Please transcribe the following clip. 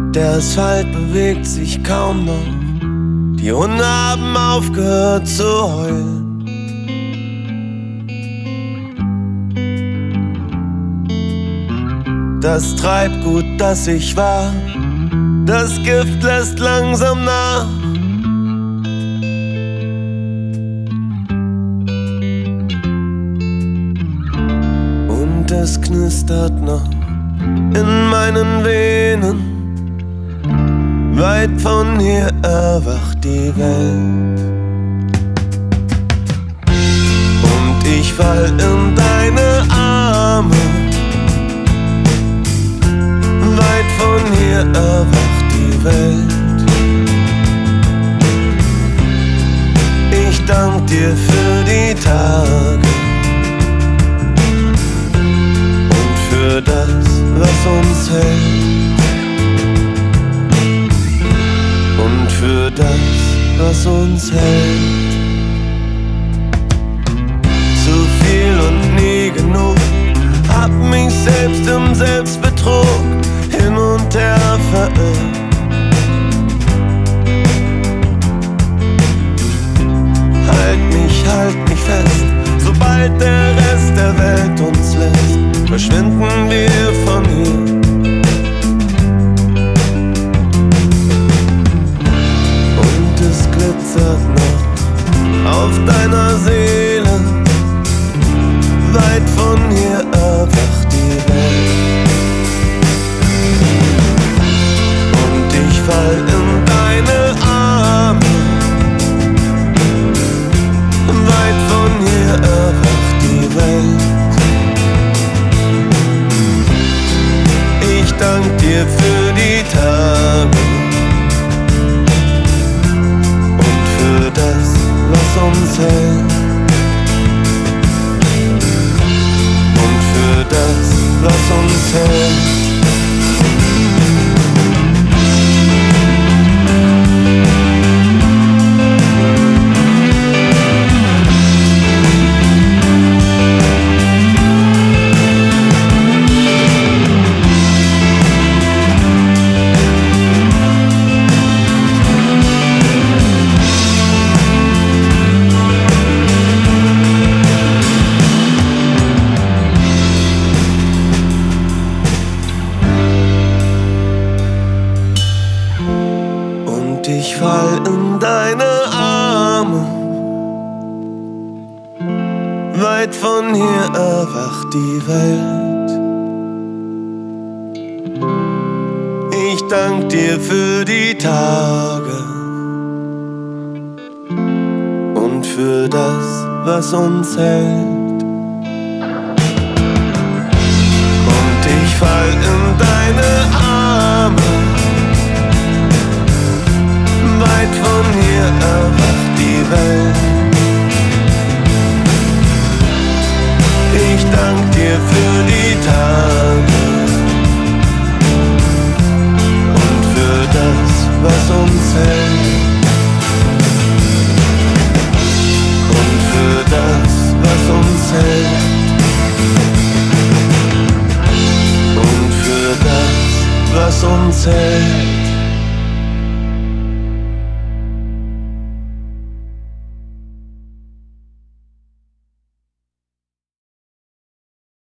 Der Asphalt bewegt sich kaum noch, die Hunde haben aufgehört zu heulen. Das Treibgut, das ich war, das Gift lässt langsam nach. Und es knistert noch in meinen Venen. Weit von hier erwacht die Welt. Und ich fall in deine Arme. Weit von hier erwacht die Welt. Ich dank dir für die Tage und für das, was uns hält. Und für das, was uns hält. Zu viel und nie genug, hab mich selbst im Selbstbetrug hin und her verirrt. Halt mich fest, sobald der Rest der Welt uns lässt, verschwinden wir von hier. Es glitzert noch auf deiner Seele. Weit von hier erwacht die Welt. Und ich fall in deine Arme. Weit von hier erwacht die Welt. Ich dank dir für die Tage. Das, was uns hält. Und für das, was uns hält. Ich fall in deine Arme. Weit von hier erwacht die Welt. Ich dank dir für die Tage und für das, was uns hält. Und ich fall in deine Arme. Weit von hier erwacht die Welt. Ich dank dir für die Tage und für das, was uns hält. Und für das, was uns hält. Und für das, was uns hält.